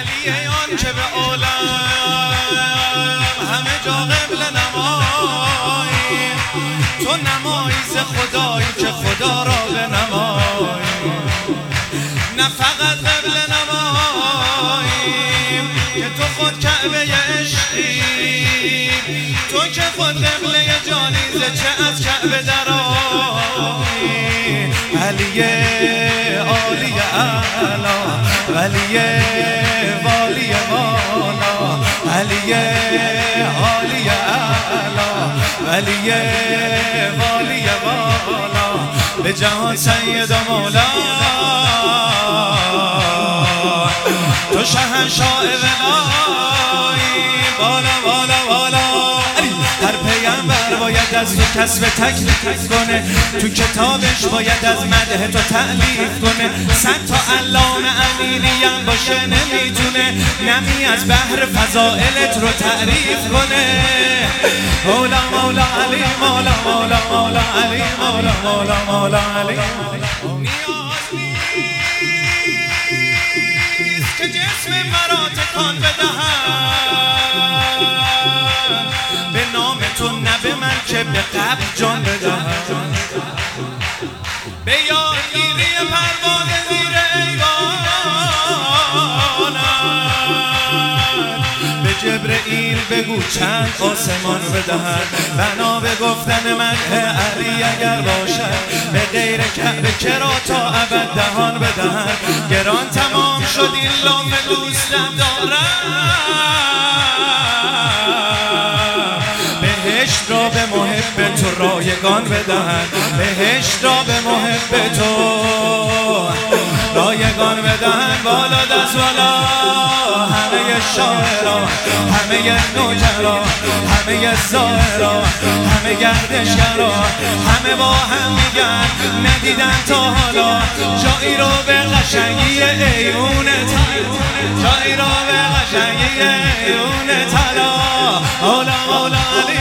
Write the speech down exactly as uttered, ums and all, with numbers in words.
علی آن که به عالم همه جا قبل نمایی، تو نمایی ز خدایی که خدا را به نمایی، نه فقط قبل نمایی که تو خود کعبه عشقی، تو که خود قبله جانی ز چه از کعبه درآیی. علی عالی اعلا ولی والی والا، علی عالی اعلا ولی والی والا، به جهان سید و مولا، تو شهنشاه ولایی. بالا بالا بالا هر پیامبر باید از تو کسب تکلیف کنه، تو کتابش باید از مدح تو تألیف کنه. صد تا علامه امینیم باشه نمیتونه نمی از بحر فضائلت رو تعریف کنه. مولا مولا علی مولا مولا مولا علی مولا مولا مولا علی. نیاز نیست که جسم مرا تکان بدهد، به نام تو نه به من که به قبر جان بدهد. به یادگیری پرواز زیر ایوانت، به جبرئیل بگو چند آسمان بدهد. بنا به گفتن مدح علی اگر باشد، به غیر کعبه کرا تا ابد دهان بدهد. گران تمام شد این لاف دوستم دارم، بهشت را به محب تو رایگان بدهد. بهشت را به محب تو رایگان بدهد. بالا دست بالا همه شاعرا، همه نوجرا، همه زائرا، همه گردشگرا، همه با هم میگن ندیدن تا حالا جایی رو به قشنگی ایون طلا، جایی رو به قشنگی ایون طلا. مولا مولا علی